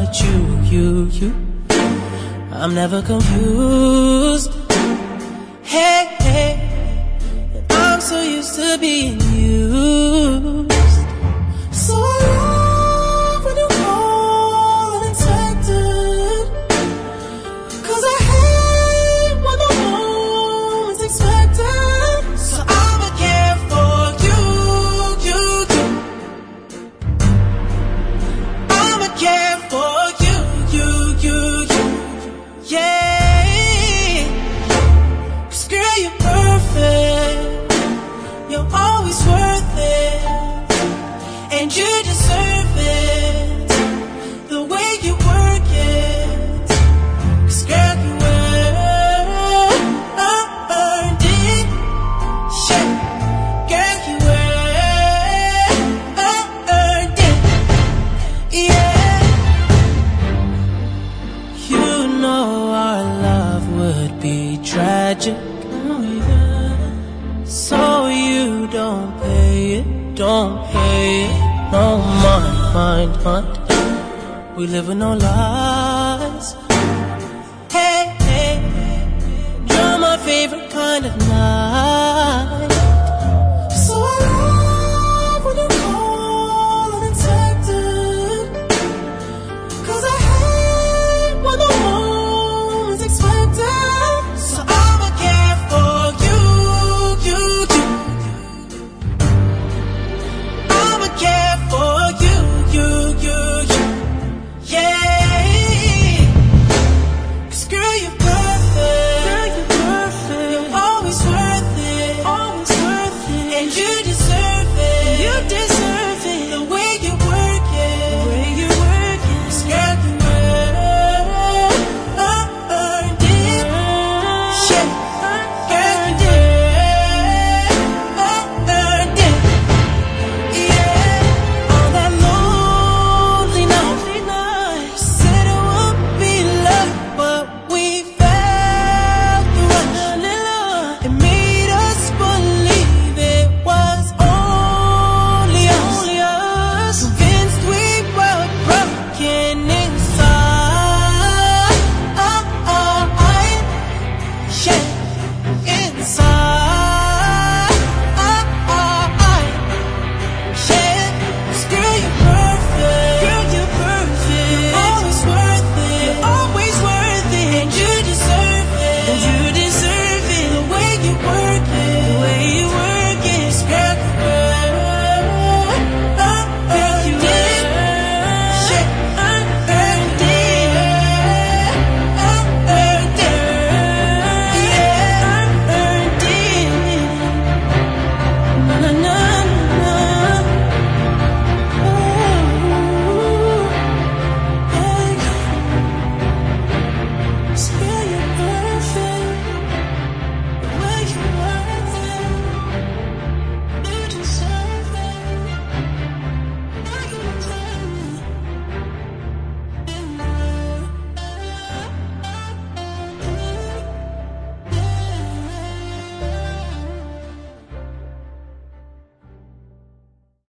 about you. I'm never confused. Hey, I'm so used to being used. So I love when you call unexpected, 'cause I hate when the moment's expected. So I'ma care for you. I'ma care for you. Yeah. 'Cause girl, you're perfect. You're always worth it. And you deserve it, the way you work it. 'Cause girl, you earned it. Yeah. Girl, you earned it. Yeah. You know our love would be tragic, so you don't pay it. No mind. We live with no lies. Hey, you're my favorite kind of night.